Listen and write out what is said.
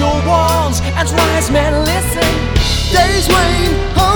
your walls, and wise men listen. Days rain